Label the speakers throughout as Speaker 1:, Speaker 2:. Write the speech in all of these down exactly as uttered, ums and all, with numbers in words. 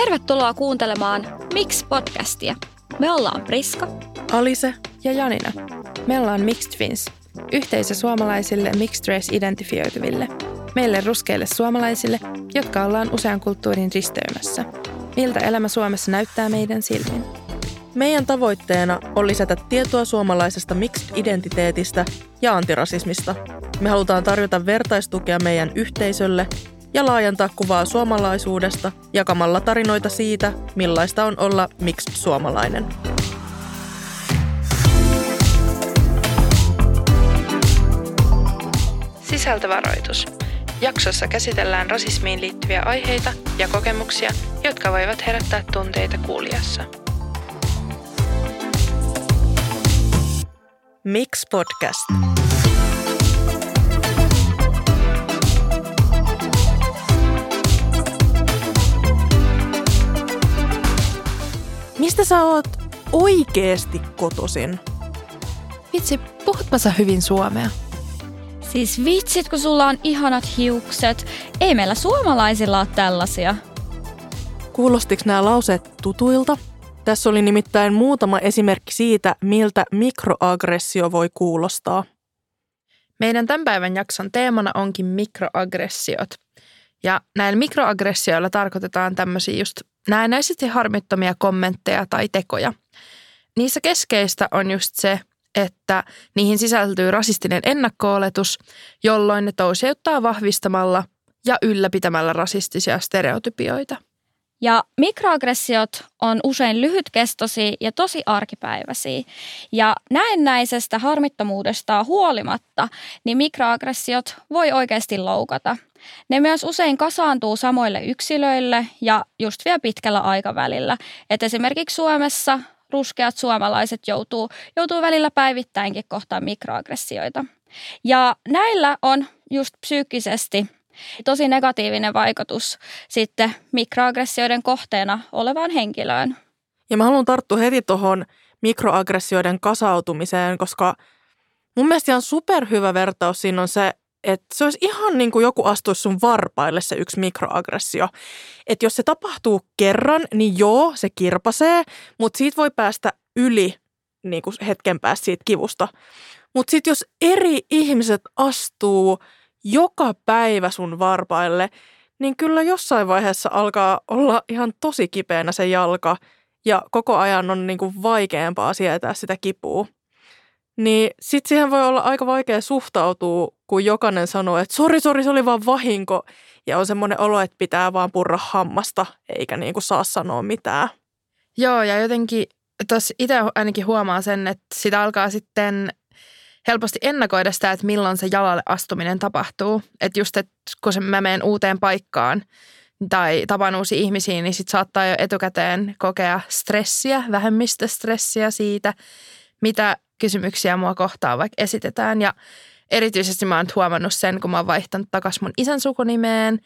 Speaker 1: Tervetuloa kuuntelemaan Mix-podcastia. Me ollaan Priska,
Speaker 2: Alise ja Janina. Me ollaan Mixed Twins, yhteisö suomalaisille mixed race identifioituville. Meille ruskeille suomalaisille, jotka ollaan usean kulttuurin risteymässä. Miltä elämä Suomessa näyttää meidän silmin?
Speaker 3: Meidän tavoitteena on lisätä tietoa suomalaisesta mixed-identiteetistä ja antirasismista. Me halutaan tarjota vertaistukea meidän yhteisölle ja laajentaa kuvaa suomalaisuudesta jakamalla tarinoita siitä, millaista on olla mixed-suomalainen.
Speaker 2: Sisältövaroitus. Jaksossa käsitellään rasismiin liittyviä aiheita ja kokemuksia, jotka voivat herättää tunteita kuulijassa.
Speaker 3: Mix Podcast. Mistä sä oot oikeesti kotoisin?
Speaker 2: Vitsi, puhutpa sä hyvin suomea?
Speaker 1: Siis vitsit, kun sulla on ihanat hiukset. Ei meillä suomalaisilla ole tällaisia.
Speaker 3: Kuulostiks nämä lauseet tutuilta? Tässä oli nimittäin muutama esimerkki siitä, miltä mikroaggressio voi kuulostaa.
Speaker 2: Meidän tämän päivän jakson teemana onkin mikroaggressiot. Ja näillä mikroaggressioilla tarkoitetaan tämmöisiä just näennäisesti harmittomia kommentteja tai tekoja. Niissä keskeistä on just se, että niihin sisältyy rasistinen ennakko-oletus, jolloin ne touseuttaa vahvistamalla ja ylläpitämällä rasistisia stereotypioita.
Speaker 1: Ja mikroaggressiot on usein lyhytkestoisia ja tosi arkipäiväisiä. Ja näennäisestä harmittomuudestaan huolimatta, niin mikroaggressiot voi oikeasti loukata. Ne myös usein kasaantuu samoille yksilöille ja just vielä pitkällä aikavälillä. Et esimerkiksi Suomessa ruskeat suomalaiset joutuu, joutuu välillä päivittäinkin kohtaan mikroaggressioita. Ja näillä on just psyykkisesti tosi negatiivinen vaikutus sitten mikroaggressioiden kohteena olevaan henkilöön.
Speaker 3: Ja mä haluan tarttua heti tuohon mikroaggressioiden kasautumiseen, koska mun mielestä ihan superhyvä vertaus siinä on se, että se olisi ihan niin kuin joku astuisi sun varpaille se yksi mikroaggressio. Että jos se tapahtuu kerran, niin joo, se kirpasee, mutta siitä voi päästä yli niin kuin hetken päästä siitä kivusta. Mutta sitten jos eri ihmiset astuu joka päivä sun varpaille, niin kyllä jossain vaiheessa alkaa olla ihan tosi kipeänä se jalka ja koko ajan on niin kuin vaikeampaa sietää sitä kipua. Niin sit siihen voi olla aika vaikea suhtautua, kun jokainen sanoo, että sori, sori, se oli vaan vahinko. Ja on semmoinen olo, että pitää vaan purra hammasta, eikä niin kuin saa sanoa mitään.
Speaker 2: Joo, ja jotenkin tuossa itse ainakin huomaa sen, että sitä alkaa sitten helposti ennakoida sitä, että milloin se jalalle astuminen tapahtuu. Että just, että kun mä menen uuteen paikkaan tai tapaan uusia ihmisiä, niin sit saattaa jo etukäteen kokea stressiä, vähemmistöstressiä siitä, mitä kysymyksiä mua kohtaan vaikka esitetään. Ja erityisesti mä oon huomannut sen, kun mä oon vaihtanut takaisin mun isän sukunimeen,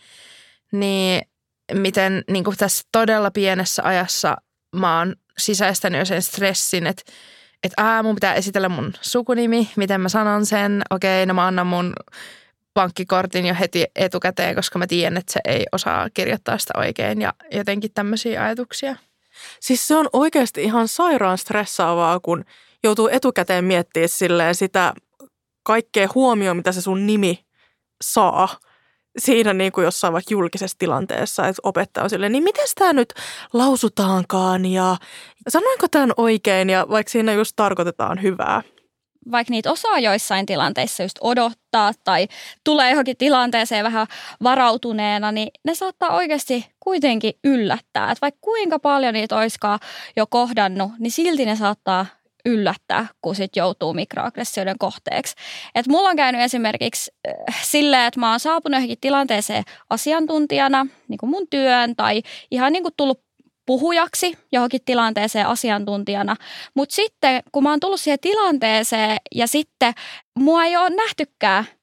Speaker 2: niin miten niin kuin tässä todella pienessä ajassa mä oon sisäistänyt jo sen stressin, että että ää, mun pitää esitellä mun sukunimi, miten mä sanon sen. Okei, no mä annan mun pankkikortin jo heti etukäteen, koska mä tiedän, että se ei osaa kirjoittaa sitä oikein ja jotenkin tämmöisiä ajatuksia.
Speaker 3: Siis se on oikeasti ihan sairaan stressaavaa, kun joutuu etukäteen miettimään silleen sitä kaikkea huomioon, mitä se sun nimi saa siinä niin kuin jossain vaikka julkisessa tilanteessa, että opettaja on silleen, niin miten tämä nyt lausutaankaan ja sanoinko tämän oikein ja vaikka siinä just tarkoitetaan hyvää.
Speaker 1: Vaikka niitä osaa joissain tilanteissa just odottaa tai tulee johonkin tilanteeseen vähän varautuneena, niin ne saattaa oikeasti kuitenkin yllättää. Että vaikka kuinka paljon niitä oiskaan jo kohdannut, niin silti ne saattaa yllättää, kun sit joutuu mikroaggressioiden kohteeksi. Et mulla on käynyt esimerkiksi äh, silleen, että mä oon saapunut johonkin tilanteeseen asiantuntijana, niin kuin mun työn, tai ihan niin kuin tullut puhujaksi johonkin tilanteeseen asiantuntijana. Mutta sitten, kun mä oon tullut siihen tilanteeseen ja sitten mua ei ole nähtykään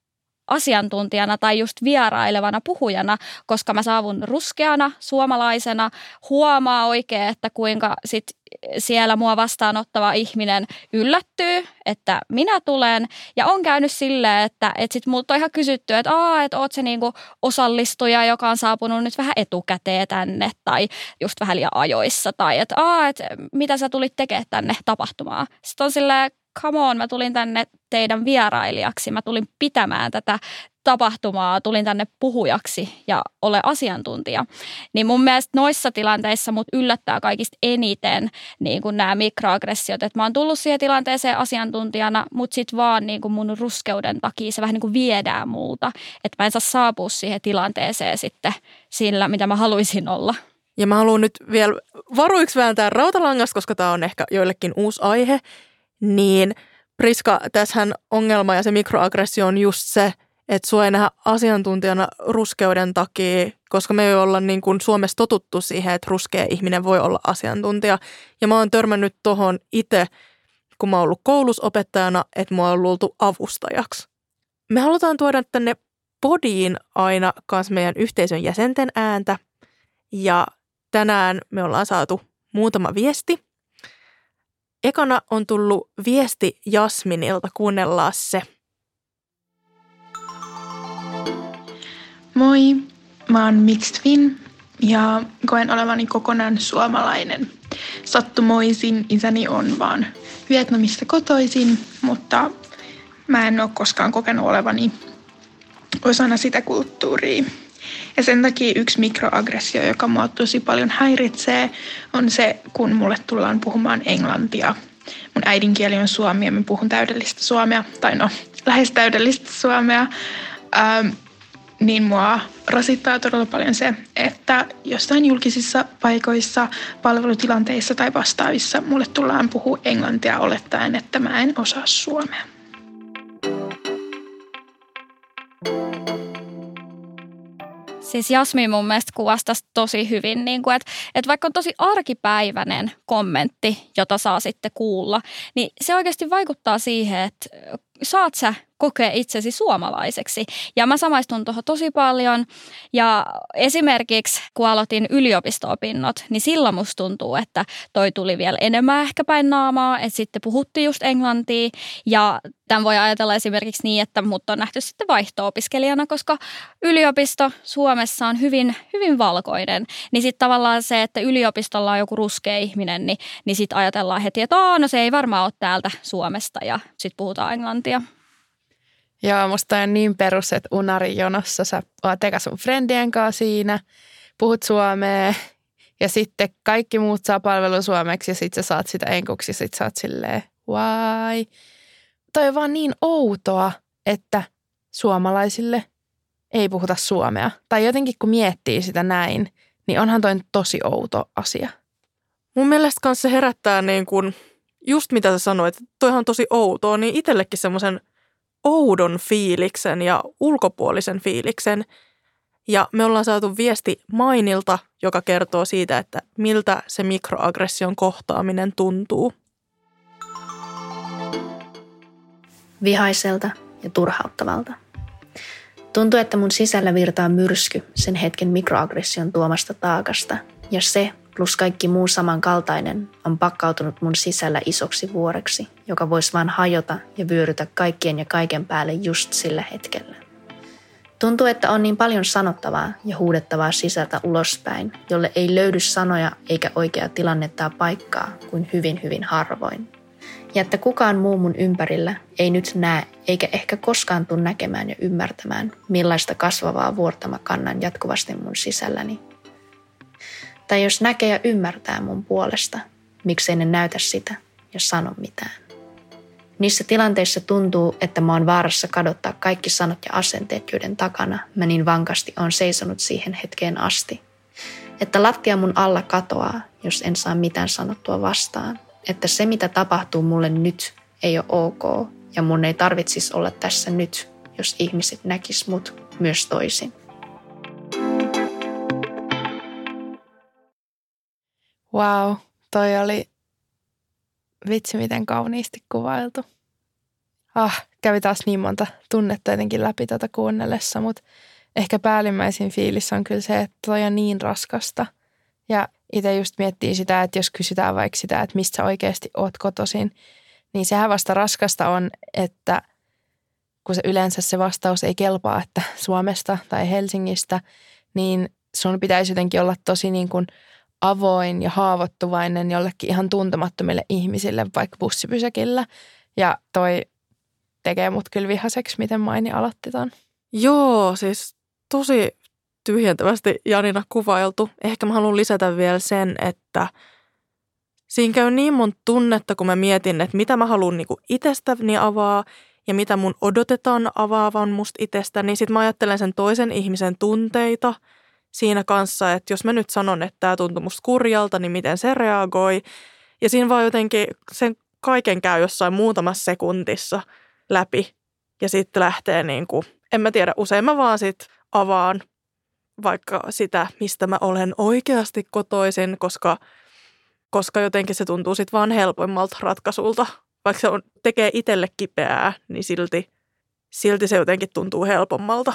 Speaker 1: asiantuntijana tai just vierailevana puhujana, koska mä saavun ruskeana suomalaisena, huomaa oikein, että kuinka sit siellä mua vastaanottava ihminen yllättyy, että minä tulen. Ja on käynyt silleen, että, että sit multa on ihan kysytty, että aa, että oot se niinku osallistuja, joka on saapunut nyt vähän etukäteen tänne tai just vähän liian ajoissa. Tai että aa, että mitä sä tulit tekemään tänne tapahtumaan. Sitten on silleen, come on, mä tulin tänne teidän vierailijaksi, mä tulin pitämään tätä tapahtumaa, tulin tänne puhujaksi ja ole asiantuntija. Niin mun mielestä noissa tilanteissa mut yllättää kaikista eniten niin kuin nämä mikroaggressiot, että mä oon tullut siihen tilanteeseen asiantuntijana, mutta sit vaan niin kuin mun ruskeuden takia se vähän niin kuin viedään multa, että mä en saa saapua siihen tilanteeseen sitten sillä, mitä mä haluaisin olla.
Speaker 3: Ja mä haluan nyt vielä varuiksi vääntää rautalangasta, koska tää on ehkä joillekin uusi aihe, niin Priska, tässähän ongelma ja se mikroaggressio on just se, että sua ei nähdä asiantuntijana ruskeuden takia, koska me ei olla niin kuin Suomessa totuttu siihen, että ruskea ihminen voi olla asiantuntija. Ja mä oon törmännyt tohon itse, kun mä oon ollut koulusopettajana, että mä oon luultu avustajaksi. Me halutaan tuoda tänne podiin aina kanssa meidän yhteisön jäsenten ääntä. Ja tänään me ollaan saatu muutama viesti. Ekana on tullut viesti Jasminilta, kuunnellaan se.
Speaker 4: Moi, mä oon Mixed Fin ja koen olevani kokonaan suomalainen. Sattumoisin isäni on vaan Vietnamista kotoisin, mutta mä en ole koskaan kokenut olevani osana sitä kulttuuria. Ja sen takia yksi mikroaggressio, joka mua tosi paljon häiritsee, on se, kun mulle tullaan puhumaan englantia. Mun äidinkieli on suomi ja mä puhun täydellistä suomea, tai no, lähes täydellistä suomea. Ähm, niin mua rasittaa todella paljon se, että jostain julkisissa paikoissa, palvelutilanteissa tai vastaavissa mulle tullaan puhua englantia olettaen, että mä en osaa suomea.
Speaker 1: Siis Jasmin mun mielestä kuvastasi tosi hyvin, niin kuin, että, että vaikka on tosi arkipäiväinen kommentti, jota saa sitten kuulla, niin se oikeasti vaikuttaa siihen, että saat sä kokea itsesi suomalaiseksi. Ja mä samaistun tuohon tosi paljon. Ja esimerkiksi kun aloitin yliopisto-opinnot, niin silloin musta tuntuu, että toi tuli vielä enemmän ehkä päin naamaa, että sitten puhuttiin just englantia. Ja tämän voi ajatella esimerkiksi niin, että mut on nähty sitten vaihto-opiskelijana, koska yliopisto Suomessa on hyvin, hyvin valkoinen. Niin sitten tavallaan se, että yliopistolla on joku ruskea ihminen, niin, niin sitten ajatellaan heti, että no se ei varmaan ole täältä Suomesta ja sitten puhutaan englantia.
Speaker 2: Joo, musta on niin perus, että unarijonossa sä oot eka sun friendien kanssa siinä, puhut suomea ja sitten kaikki muut saa palvelun suomeksi ja sit sä saat sitä enkuksi ja sit sä oot silleen, why? Toi on vaan niin outoa, että suomalaisille ei puhuta suomea. Tai jotenkin kun miettii sitä näin, niin onhan toi tosi outo asia.
Speaker 3: Mun mielestä kanssa se herättää niin kuin, just mitä sä sanoit, että toihan on tosi outoa, niin itsellekin semmoisen oudon fiiliksen ja ulkopuolisen fiiliksen. Ja me ollaan saatu viesti Mainilta, joka kertoo siitä, että miltä se mikroaggression kohtaaminen tuntuu.
Speaker 5: Vihaiselta ja turhauttavalta. Tuntuu, että mun sisällä virtaa myrsky sen hetken mikroaggression tuomasta taakasta, ja se plus kaikki muu samankaltainen on pakkautunut mun sisällä isoksi vuoreksi, joka voisi vaan hajota ja vyörytä kaikkien ja kaiken päälle just sillä hetkellä. Tuntuu, että on niin paljon sanottavaa ja huudettavaa sisältä ulospäin, jolle ei löydy sanoja eikä oikea tilanne tai paikkaa kuin hyvin hyvin harvoin. Ja että kukaan muu mun ympärillä ei nyt näe eikä ehkä koskaan tule näkemään ja ymmärtämään, millaista kasvavaa vuorta mä kannan jatkuvasti mun sisälläni. Tai jos näkee ja ymmärtää mun puolesta, miksei ne näytä sitä ja sano mitään. Niissä tilanteissa tuntuu, että mä oon vaarassa kadottaa kaikki sanat ja asenteet, joiden takana mä niin vankasti oon seisonut siihen hetkeen asti. Että lattia mun alla katoaa, jos en saa mitään sanottua vastaan. Että se, mitä tapahtuu mulle nyt, ei ole ok ja mun ei tarvitsisi olla tässä nyt, jos ihmiset näkis mut myös toisin.
Speaker 2: Wow, toi oli vitsi miten kauniisti kuvailtu. Ah, kävi taas niin monta tunnetta jotenkin läpi tuota kuunnellessa, mutta ehkä päällimmäisin fiilis on kyllä se, että toi on niin raskasta. Ja itse just miettii sitä, että jos kysytään vaikka sitä, että mistä sä oikeasti oot kotoisin, niin sehän vasta raskasta on, että kun se yleensä se vastaus ei kelpaa, että Suomesta tai Helsingistä, niin sun pitäisi jotenkin olla tosi niin kuin avoin ja haavoittuvainen jollekin ihan tuntemattomille ihmisille, vaikka bussipysäkillä. Ja toi tekee mut kyllä vihaseksi, miten Maini aloitti ton.
Speaker 3: Joo, siis tosi tyhjentävästi Janina kuvailtu. Ehkä mä haluan lisätä vielä sen, että siinä käy niin monta tunnetta, kun mä mietin, että mitä mä haluan niinku itsestäni avaa ja mitä mun odotetaan avaavan musta itsestä, niin sit mä ajattelen sen toisen ihmisen tunteita siinä kanssa, että jos mä nyt sanon, että tää tuntuu musta kurjalta, niin miten se reagoi. Ja siinä vaan jotenkin sen kaiken käy jossain muutamassa sekuntissa läpi ja sitten lähtee niin kuin, en mä tiedä, usein mä vaan sit avaan vaikka sitä, mistä mä olen oikeasti kotoisin, koska, koska jotenkin se tuntuu sit vaan helpoimmalta ratkaisulta. Vaikka se on, tekee itselle kipeää, niin silti, silti se jotenkin tuntuu helpommalta.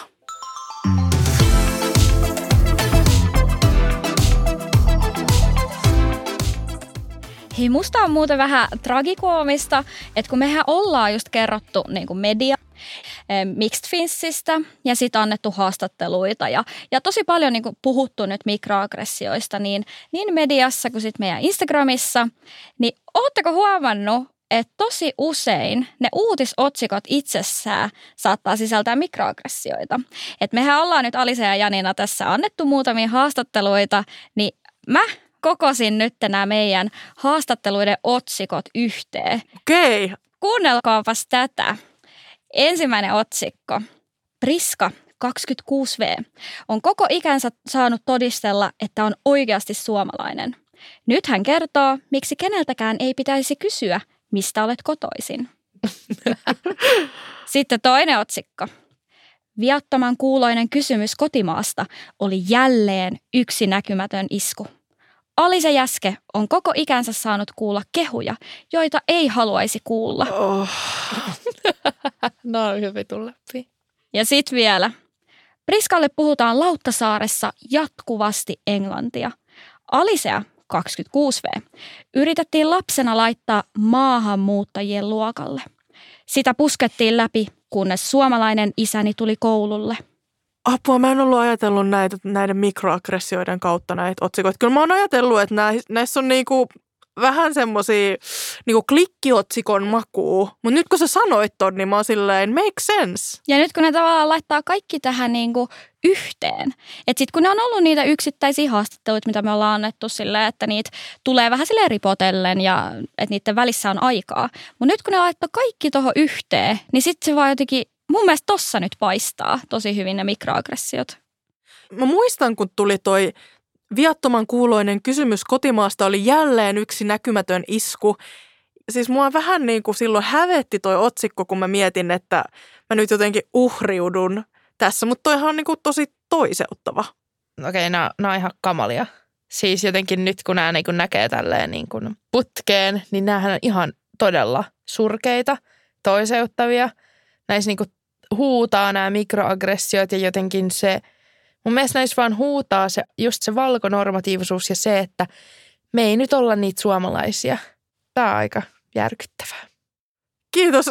Speaker 1: Hei, musta on muuten vähän tragikoomista, että kun mehän ollaan just kerrottu niin kuin media Mixed Finsistä ja sitten annettu haastatteluita ja, ja tosi paljon niin kuin puhuttu nyt mikroaggressioista niin, niin mediassa kuin sitten meidän Instagramissa, niin ootteko huomannut, että tosi usein ne uutisotsikot itsessään saattaa sisältää mikroaggressioita. Että mehän ollaan nyt Alisa ja Janina tässä annettu muutamia haastatteluita, niin mä kokosin nyt nämä meidän haastatteluiden otsikot yhteen.
Speaker 3: Okei.
Speaker 1: Kuunnelkaapas tätä. Ensimmäinen otsikko. Priska, kaksikymmentäkuusi vuotias, on koko ikänsä saanut todistella, että on oikeasti suomalainen. Nyt hän kertoo, miksi keneltäkään ei pitäisi kysyä, mistä olet kotoisin. Sitten toinen otsikko. Viattoman kuuloinen kysymys kotimaasta oli jälleen yksi näkymätön isku. Alisa Jäske on koko ikänsä saanut kuulla kehuja, joita ei haluaisi kuulla.
Speaker 2: Oh. No on hyvin tulleppi.
Speaker 1: Ja sitten vielä. Priskalle puhutaan Lauttasaaressa jatkuvasti englantia. Alisea, kaksikymmentäkuusi vuotias, yritettiin lapsena laittaa maahanmuuttajien luokalle. Sitä puskettiin läpi, kunnes suomalainen isäni tuli koululle.
Speaker 3: Apua, mä en ollut ajatellut näitä, näiden mikroaggressioiden kautta näitä otsikoita. Kyllä mä oon ajatellut, että näissä on niinku vähän semmosia niinku klikkiotsikon makuu. Mutta nyt kun sä sanoit ton, niin mä oon silleen, make sense.
Speaker 1: Ja nyt kun ne tavallaan laittaa kaikki tähän niinku yhteen. Että sit kun ne on ollut niitä yksittäisiä haastatteluita, mitä me ollaan annettu silleen, että niitä tulee vähän silleen ripotellen ja että niiden välissä on aikaa. Mutta nyt kun ne laittaa kaikki tohon yhteen, niin sitten se vaan jotenkin mun mielestä tossa nyt paistaa tosi hyvin ne mikroaggressiot.
Speaker 3: Mä muistan, kun tuli toi viattoman kuuloinen kysymys kotimaasta oli jälleen yksi näkymätön isku. Siis mua vähän niin kuin silloin hävetti toi otsikko, kun mä mietin, että mä nyt jotenkin uhriudun tässä. Mutta toihan on niin kuin tosi toiseuttava.
Speaker 2: Okei, okay, nämä on ihan kamalia. Siis jotenkin nyt, kun nämä niin kuin näkee tälleen niin kuin putkeen, niin näähän on ihan todella surkeita, toiseuttavia. Näissä niinku huutaa nämä mikroaggressiot ja jotenkin se, mun mielestä näissä vaan huutaa se, just se valkonormatiivisuus ja se, että me ei nyt olla niitä suomalaisia. Tämä on aika järkyttävää.
Speaker 3: Kiitos,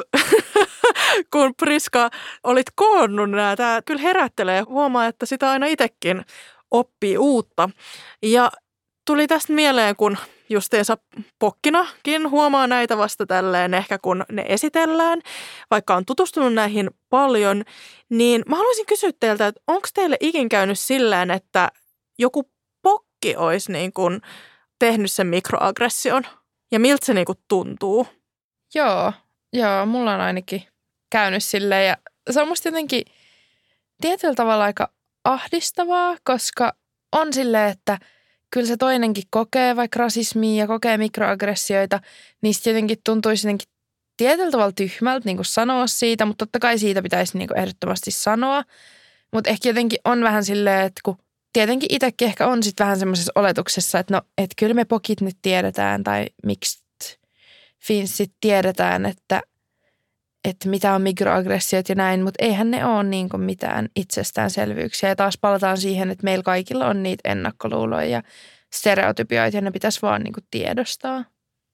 Speaker 3: kun Priska olit koonnut nämä. Tämä kyllä herättelee. Huomaa, että sitä aina itsekin oppii uutta. Ja tuli tästä mieleen, kun justiinsa pokkinakin huomaa näitä vasta tälleen ehkä kun ne esitellään, vaikka on tutustunut näihin paljon, niin mä haluaisin kysyä teiltä, että onko teille ikin käynyt silleen, että joku pokki olisi niin kuin tehnyt sen mikroaggression ja miltä se niin kuin tuntuu?
Speaker 2: Joo, joo, mulla on ainakin käynyt silleen ja se on musta jotenkin tietyllä tavalla aika ahdistavaa, koska on silleen, että kyllä se toinenkin kokee vaikka rasismia ja kokee mikroaggressioita, niin sitten jotenkin tuntuisi jotenkin tietyllä tavalla tyhmältä niin kuin sanoa siitä, mutta totta kai siitä pitäisi niin kuin ehdottomasti sanoa. Mutta ehkä jotenkin on vähän silleen, että kun tietenkin itsekin ehkä on sitten vähän semmoisessa oletuksessa, että no, että kyllä me pokit nyt tiedetään tai miksi finsit tiedetään, että, että mitä on mikroaggressiot ja näin, mutta eihän ne ole niin kuin mitään itsestäänselvyyksiä. Ja taas palataan siihen, että meillä kaikilla on niitä ennakkoluuloja ja stereotypioita ja ne pitäisi vaan niin kuin tiedostaa.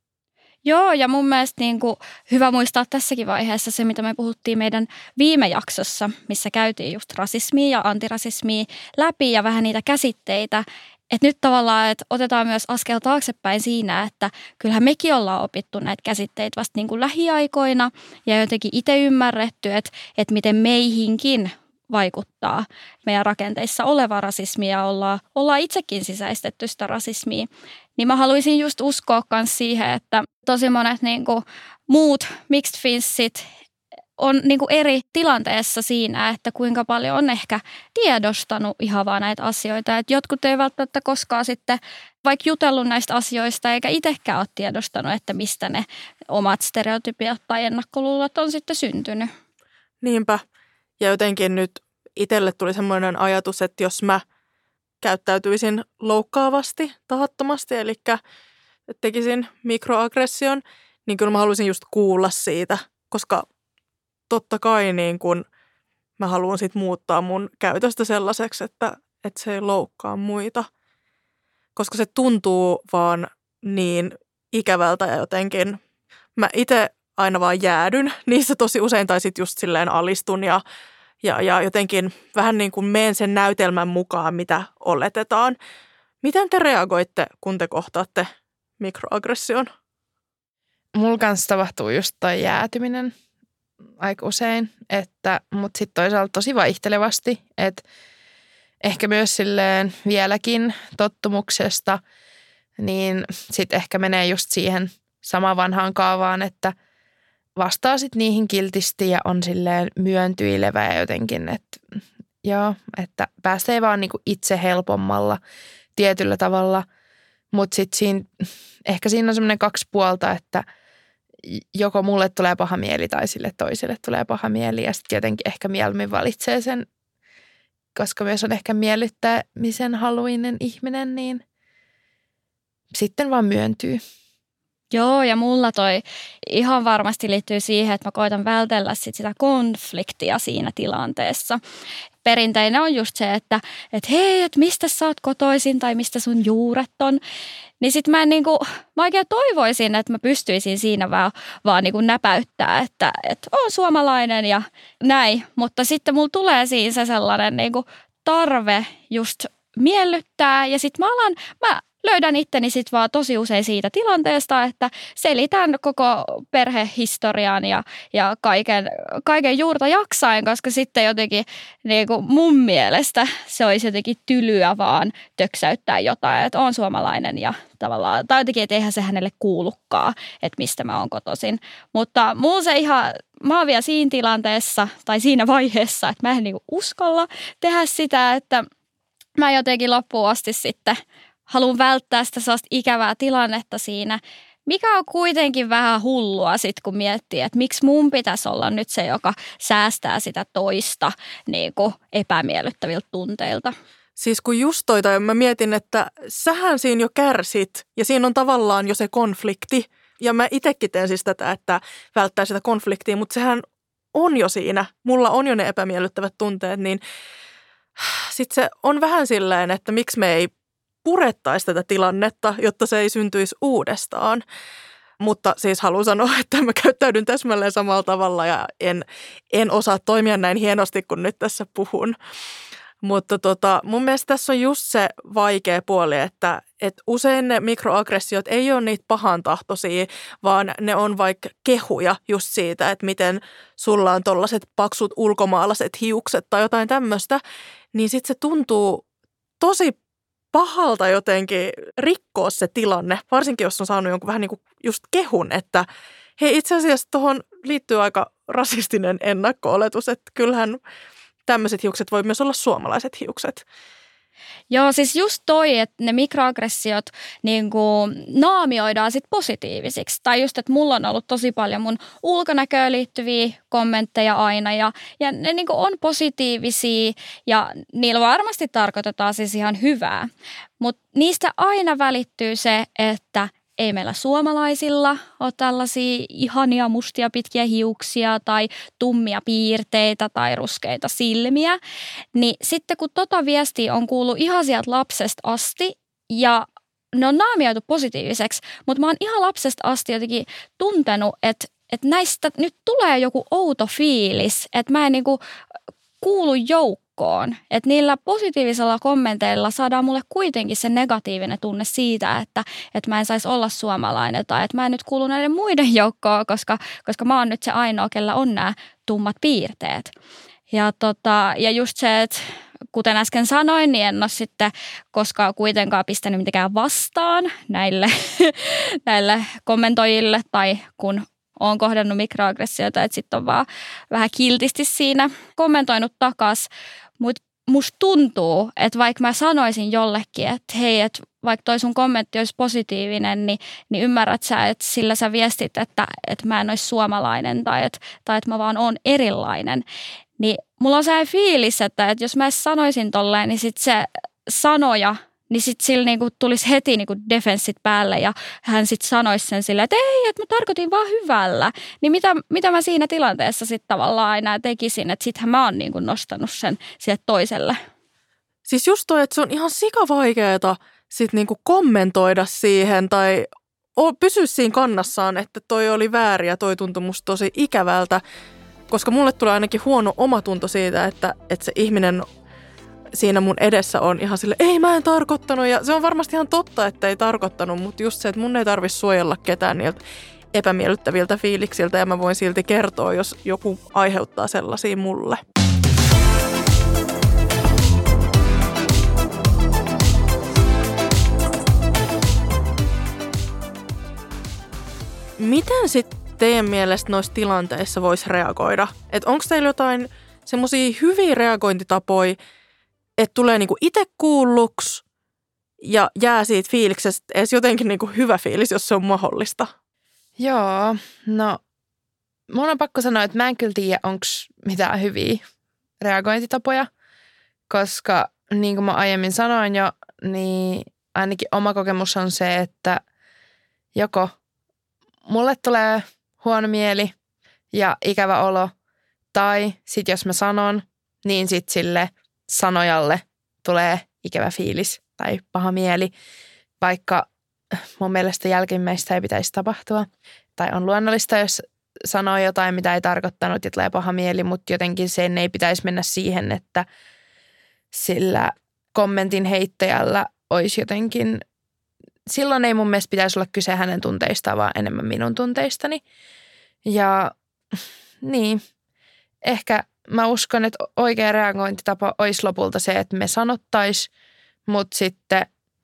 Speaker 1: Joo, ja mun mielestä niin kuin hyvä muistaa tässäkin vaiheessa se, mitä me puhuttiin meidän viime jaksossa, missä käytiin just rasismia ja antirasismia läpi ja vähän niitä käsitteitä. Että nyt tavallaan, että otetaan myös askel taaksepäin siinä, että kyllähän mekin ollaan opittu näitä käsitteitä vasta niin kuin lähiaikoina ja jotenkin itse ymmärretty, että, että miten meihinkin vaikuttaa meidän rakenteissa oleva rasismi ja ollaan, ollaan itsekin sisäistetty sitä rasismia. Niin mä haluaisin just uskoa myös siihen, että tosi monet niin kuin muut mixed finsit on niin kuin eri tilanteessa siinä, että kuinka paljon on ehkä tiedostanut ihan vaan näitä asioita. Et jotkut ei välttämättä koskaan sitten vaikka jutellut näistä asioista eikä itsekään ole tiedostanut, että mistä ne omat stereotypiat tai ennakkoluulot on sitten syntynyt.
Speaker 3: Niinpä. Ja jotenkin nyt itselle tuli semmoinen ajatus, että jos mä käyttäytyisin loukkaavasti, tahattomasti, eli tekisin mikroaggression, niin kyllä mä haluaisin just kuulla siitä, koska totta kai niin kun mä haluan sit muuttaa mun käytöstä sellaiseksi, että, että se ei loukkaa muita, koska se tuntuu vaan niin ikävältä ja jotenkin mä itse aina vaan jäädyn niissä tosi usein tai sitten just silleen alistun ja Ja, ja jotenkin vähän niin kuin meen sen näytelmän mukaan, mitä oletetaan. Miten te reagoitte, kun te kohtaatte mikroaggression?
Speaker 2: Mulla kanssa tapahtuu just toi jäätyminen aika usein, että, mutta sitten toisaalta tosi vaihtelevasti. Että ehkä myös silleen vieläkin tottumuksesta, niin sitten ehkä menee just siihen samaan vanhaan kaavaan, että vastaa sitten niihin kiltisti ja on silleen myöntyilevä ja jotenkin, että joo, että pääsee vaan niinku itse helpommalla tietyllä tavalla. Mutta sitten siinä, ehkä siinä on semmoinen kaksi puolta, että joko mulle tulee paha mieli tai sille toiselle tulee paha mieli ja sitten jotenkin ehkä mieluummin valitsee sen, koska myös on ehkä miellyttämisen haluinen ihminen, niin sitten vaan myöntyy.
Speaker 1: Joo, ja mulla toi ihan varmasti liittyy siihen, että mä koitan vältellä sit sitä konfliktia siinä tilanteessa. Perinteinen on just se, että et hei, että mistä sä oot kotoisin tai mistä sun juuret on. Niin sit mä, niinku, mä oikein toivoisin, että mä pystyisin siinä vaan, vaan niinku näpäyttää, että et oon suomalainen ja näin. Mutta sitten mulla tulee siinä se sellainen niinku tarve just miellyttää ja sit mä alan... Mä, löydän itteni sitten vaan tosi usein siitä tilanteesta, että selitän koko perhehistorian ja, ja kaiken, kaiken juurta jaksain, koska sitten jotenkin niin kuin mun mielestä se olisi jotenkin tylyä vaan töksäyttää jotain, että on suomalainen ja tavallaan, tai jotenkin, että eihän se hänelle kuulukaan, että mistä mä oon kotoisin. Mutta mulla se ihan, mä oon vielä siinä tilanteessa tai siinä vaiheessa, että mä en niin kuin uskalla tehdä sitä, että mä jotenkin loppuun asti sitten haluan välttää sitä sellaista ikävää tilannetta siinä, mikä on kuitenkin vähän hullua sitten, kun miettii, että miksi mun pitäisi olla nyt se, joka säästää sitä toista niin kuin epämiellyttäviltä tunteilta.
Speaker 3: Siis kun just toi, tai mä mietin, että sähän siinä jo kärsit ja siinä on tavallaan jo se konflikti. Ja mä itsekin teen siis tätä, että välttää sitä konfliktia, mutta sehän on jo siinä. Mulla on jo ne epämiellyttävät tunteet, niin sitten se on vähän silleen, että miksi me ei purettaisi tätä tilannetta, jotta se ei syntyisi uudestaan. Mutta siis haluan sanoa, että mä käyttäydyn täsmälleen samalla tavalla ja en, en osaa toimia näin hienosti kuin nyt tässä puhun. Mutta tota, mun mielestä tässä on just se vaikea puoli, että, että usein ne mikroaggressiot ei ole niitä pahantahtoisia, vaan ne on vaikka kehuja just siitä, että miten sulla on tollaiset paksut ulkomaalaiset hiukset tai jotain tämmöistä, niin sitten se tuntuu tosi pahalta jotenkin rikkoa se tilanne, varsinkin jos on saanut jonkun vähän niin kuin just kehun, että hei, itse asiassa tuohon liittyy aika rasistinen ennakko-oletus, että kyllähän tämmöiset hiukset voi myös olla suomalaiset hiukset.
Speaker 1: Joo, siis just toi, että ne mikroaggressiot niin kuin naamioidaan sit positiivisiksi. Tai just, että mulla on ollut tosi paljon mun ulkonäköön liittyviä kommentteja aina. Ja, ja ne niin kuin on positiivisia ja niillä varmasti tarkoitetaan siis ihan hyvää. Mutta niistä aina välittyy se, että ei meillä suomalaisilla ole tällaisia ihania mustia pitkiä hiuksia tai tummia piirteitä tai ruskeita silmiä. Niin sitten kun tota viestiä on kuullut ihan sieltä lapsesta asti ja ne on naamioitu positiiviseksi, mutta mä oon ihan lapsesta asti jotenkin tuntenut, että, että näistä nyt tulee joku outo fiilis, että mä en niinku kuulu joukkoon. Että niillä positiivisilla kommenteilla saadaan mulle kuitenkin se negatiivinen tunne siitä, että, että mä en saisi olla suomalainen tai että mä en nyt kuulu näiden muiden joukkoon, koska, koska mä oon nyt se ainoa, kellä on nämä tummat piirteet. Ja, tota, ja just se, että kuten äsken sanoin, niin en ole sitten koskaan kuitenkaan pistänyt mitenkään vastaan näille, näille kommentoijille tai kun olen kohdannut mikroaggressioita, että sitten on vaan vähän kiltisti siinä kommentoinut takas. Mutta musta tuntuu, että vaikka mä sanoisin jollekin, että hei, että vaikka toi sun kommentti olisi positiivinen, niin, niin ymmärrät sä, että sillä sä viestit, että, että mä en olisi suomalainen tai että, tai että mä vaan oon erilainen. Niin mulla on sellainen fiilis, että, että jos mä sanoisin tolleen, niin sit se sanoja, niin sitten sillä niinku tulisi heti niinku defenssit päälle ja hän sitten sanoisi sen silleen, että ei, että mä tarkoitin vaan hyvällä. Niin mitä, mitä mä siinä tilanteessa sitten tavallaan aina tekisin, että sittenhän mä oon niinku nostanut sen sieltä toiselle.
Speaker 3: Siis just toi, että se on ihan sikavaikeeta sitten niinku kommentoida siihen tai pysyä siinä kannassaan, että toi oli väärin ja toi tuntui musta tosi ikävältä. Koska mulle tulee ainakin huono omatunto siitä, että, että se ihminen siinä mun edessä on ihan sille, ei mä en tarkoittanut. Ja se on varmasti ihan totta, että ei tarkoittanut, mutta just se, että mun ei tarvitse suojella ketään niiltä epämiellyttäviltä fiiliksiltä. Ja mä voin silti kertoa, jos joku aiheuttaa sellaisia mulle. Miten sitten teidän mielestä noissa tilanteissa voisi reagoida? Että onko teillä jotain semmoisia hyviä reagointitapoja, että tulee niinku itse kuulluksi ja jää siitä fiiliksestä edes jotenkin niinku hyvä fiilis, jos se on mahdollista?
Speaker 2: Joo, no mun on pakko sanoa, että mä en kyllä tiedä, onko mitään hyviä reagointitapoja, koska niin kuin mä aiemmin sanoin jo, niin ainakin oma kokemus on se, että joko mulle tulee huono mieli ja ikävä olo, tai sitten jos mä sanon, niin sitten sille sanojalle tulee ikävä fiilis tai paha mieli, vaikka mun mielestä jälkimmäistä ei pitäisi tapahtua. Tai on luonnollista, jos sanoo jotain, mitä ei tarkoittanut ja tulee paha mieli, mutta jotenkin sen ei pitäisi mennä siihen, että sillä kommentin heittäjällä olisi jotenkin, silloin ei mun mielestä pitäisi olla kyse hänen tunteistaan, vaan enemmän minun tunteistani. Ja niin, ehkä mä uskon, että oikea reagointitapa olisi lopulta se, että me sanottaisiin, mutta sitten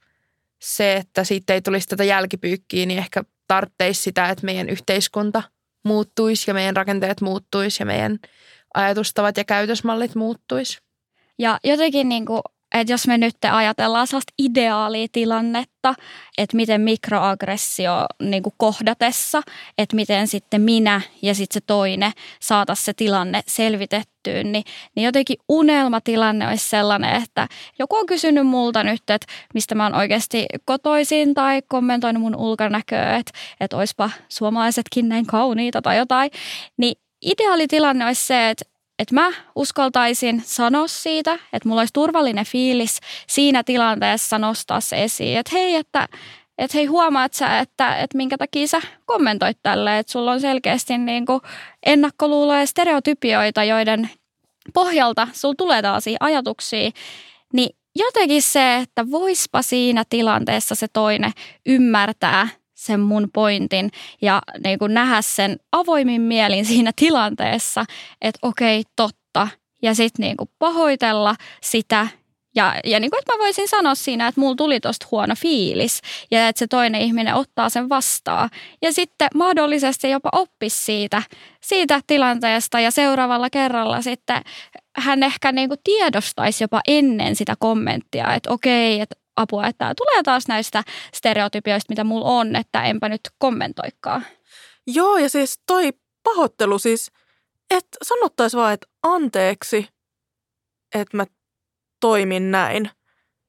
Speaker 2: se, että siitä ei tulisi tätä jälkipyykkiä, niin ehkä tarvitsisi sitä, että meidän yhteiskunta muuttuisi ja meidän rakenteet muuttuisi ja meidän ajatustavat ja käytösmallit muuttuisi.
Speaker 1: Ja jotenkin niin kuin, että jos me nyt ajatellaan sellaista ideaalia tilannetta, että miten mikroaggressio niin kuin kohdatessa, että miten sitten minä ja sitten se toinen saataisiin se tilanne selvitettyä, niin, niin jotenkin unelmatilanne olisi sellainen, että joku on kysynyt multa nyt, että mistä mä oon oikeasti kotoisin tai kommentoinut mun ulkonäköä, että, että oispa suomalaisetkin näin kauniita tai jotain, niin ideaalitilanne olisi se, että että mä uskaltaisin sanoa siitä, että mulla olisi turvallinen fiilis siinä tilanteessa nostaa se esiin, että hei, että, että hei huomaat sä, että, että minkä takia sä kommentoit tälle, että sulla on selkeästi niin kuin ennakkoluuloja ja stereotypioita, joiden pohjalta sulla tulee tällaisia ajatuksia, niin jotenkin se, että voispa siinä tilanteessa se toinen ymmärtää sen mun pointin ja niin kuin nähdä sen avoimin mielin siinä tilanteessa, että okei, totta. Ja sitten niin kuin pahoitella sitä ja, ja niin kuin, että mä voisin sanoa siinä, että mulla tuli tosta huono fiilis ja että se toinen ihminen ottaa sen vastaan. Ja sitten mahdollisesti jopa oppisi siitä, siitä tilanteesta ja seuraavalla kerralla sitten hän ehkä niin kuin tiedostaisi jopa ennen sitä kommenttia, että okei, että apua, että tulee taas näistä stereotypioista, mitä mulla on, että enpä nyt kommentoikaan.
Speaker 3: Joo, ja siis toi pahoittelu siis, että sanottaisiin vaan, että anteeksi, että mä toimin näin.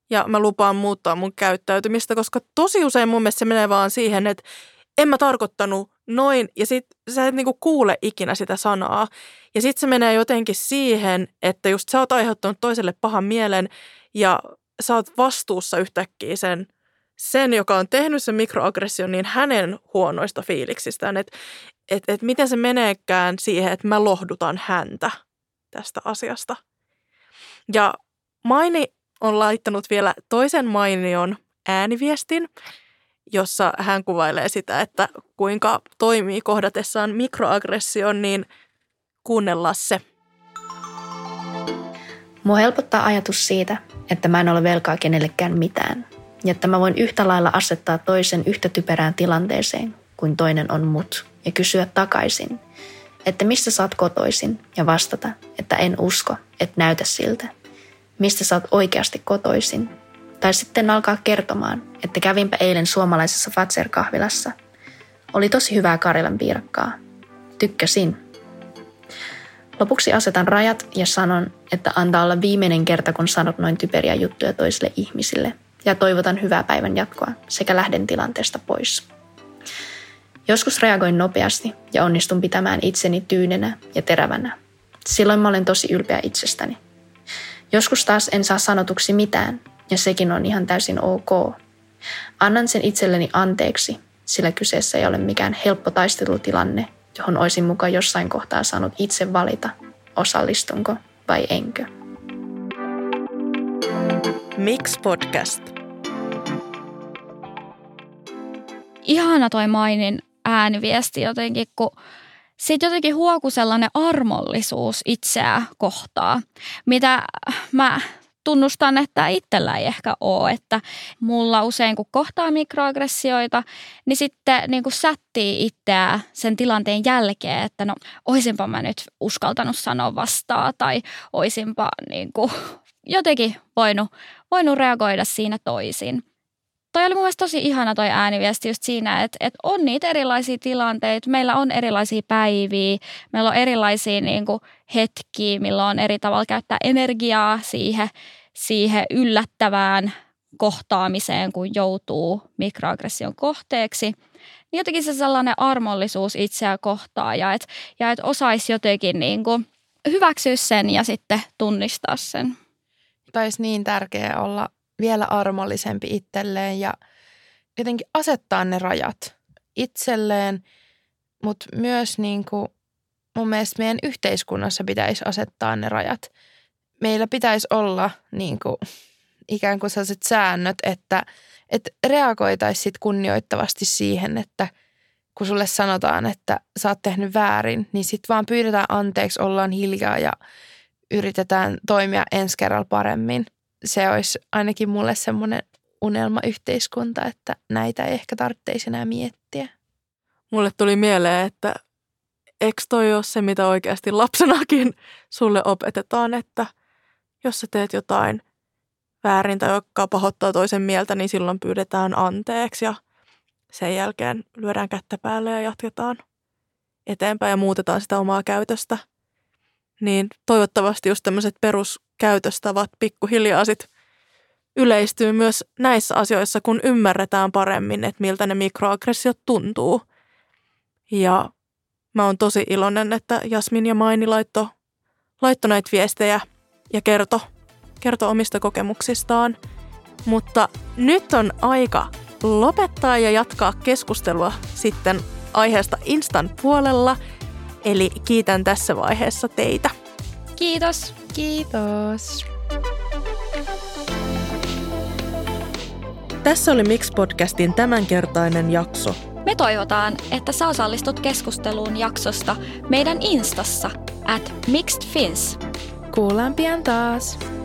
Speaker 3: ja mä lupaan muuttaa mun käyttäytymistä, koska tosi usein mun mielestä se menee vaan siihen, että en mä tarkoittanut noin ja sit sä et niinku kuule ikinä sitä sanaa. Ja sit se menee jotenkin siihen, että just sä oot aiheuttanut toiselle pahan mielen ja sä oot vastuussa yhtäkkiä sen, sen joka on tehnyt sen mikroaggression, niin hänen huonoista fiiliksistään. Että et, et miten se meneekään siihen, että mä lohdutan häntä tästä asiasta. Ja Maini on laittanut vielä toisen mainion ääniviestin, jossa hän kuvailee sitä, että kuinka toimii kohdatessaan mikroaggression, niin kuunnellaan se.
Speaker 5: Mua helpottaa ajatus siitä, että mä en ole velkaa kenellekään mitään, ja että mä voin yhtä lailla asettaa toisen yhtä typerään tilanteeseen kuin toinen on mut, ja kysyä takaisin, että mistä sä oot kotoisin, ja vastata, että en usko, et näytä siltä. Mistä sä oot oikeasti kotoisin? Tai sitten alkaa kertomaan, että kävinpä eilen suomalaisessa Fazer-kahvilassa. Oli tosi hyvää Karjalan piirakkaa. Tykkäsin. Lopuksi asetan rajat ja sanon, että antaa olla viimeinen kerta, kun sanot noin typeriä juttuja toisille ihmisille. Ja toivotan hyvää päivän jatkoa sekä lähden tilanteesta pois. Joskus reagoin nopeasti ja onnistun pitämään itseni tyynenä ja terävänä. Silloin mä olen tosi ylpeä itsestäni. Joskus taas en saa sanotuksi mitään, ja sekin on ihan täysin ok. Annan sen itselleni anteeksi, sillä kyseessä ei ole mikään helppo taistelutilanne, johon olisin mukaan jossain kohtaa saanut itse valita, osallistunko vai enkö.
Speaker 3: Mix Podcast.
Speaker 1: Ihana toi Mainin ääniviesti jotenkin, kun sitten jotenkin huokui sellainen armollisuus itseä kohtaa, mitä mä tunnustan, että itsellä ei ehkä ole, että mulla usein kun kohtaa mikroaggressioita, niin sitten niin kuin sättii itseä sen tilanteen jälkeen, että no oisinpa mä nyt uskaltanut sanoa vastaan tai oisinpa niin kuin jotenkin voinut, voinut reagoida siinä toisin. Toi oli mun mielestä tosi ihana toi ääniviesti just siinä, että, että on niitä erilaisia tilanteita, meillä on erilaisia päiviä, meillä on erilaisia niin kuin hetkiä, milloin on eri tavalla käyttää energiaa siihen, siihen yllättävään kohtaamiseen, kun joutuu mikroaggression kohteeksi. Niin jotenkin se sellainen armollisuus itseä kohtaan ja että ja et osaisi jotenkin niin kuin hyväksyä sen ja sitten tunnistaa sen.
Speaker 2: Taisi niin tärkeää olla vielä armollisempi itselleen ja jotenkin asettaa ne rajat itselleen, mutta myös niin kuin mun mielestä meidän yhteiskunnassa pitäisi asettaa ne rajat. Meillä pitäisi olla niin kuin ikään kuin sellaiset säännöt, että, että reagoitaisiin sit kunnioittavasti siihen, että kun sulle sanotaan, että sä oot tehnyt väärin, niin sitten vaan pyydetään anteeksi, ollaan hiljaa ja yritetään toimia ensi kerralla paremmin. Se olisi ainakin mulle semmoinen unelmayhteiskunta, että näitä ei ehkä tarvitsisi enää miettiä.
Speaker 3: Mulle tuli mieleen, että eikö toi ole se, mitä oikeasti lapsenakin sulle opetetaan, että jos sä teet jotain väärin tai joka pahoittaa toisen mieltä, niin silloin pyydetään anteeksi ja sen jälkeen lyödään kättä päälle ja jatketaan eteenpäin ja muutetaan sitä omaa käytöstä. Niin toivottavasti just tämmöiset peruskäytöstavat pikkuhiljaa sit yleistyy myös näissä asioissa, kun ymmärretään paremmin, että miltä ne mikroaggressiot tuntuu. Ja mä oon tosi iloinen, että Jasmin ja Maini laitto, laitto näitä viestejä ja kertoi kerto omista kokemuksistaan. Mutta nyt on aika lopettaa ja jatkaa keskustelua sitten aiheesta Instan puolella. Eli kiitän tässä vaiheessa teitä.
Speaker 1: Kiitos.
Speaker 2: Kiitos.
Speaker 3: Tässä oli Mix-podcastin tämänkertainen jakso.
Speaker 1: Me toivotaan, että sä osallistut keskusteluun jaksosta meidän Instassa at mixedfins.
Speaker 2: Kuullaan pian taas.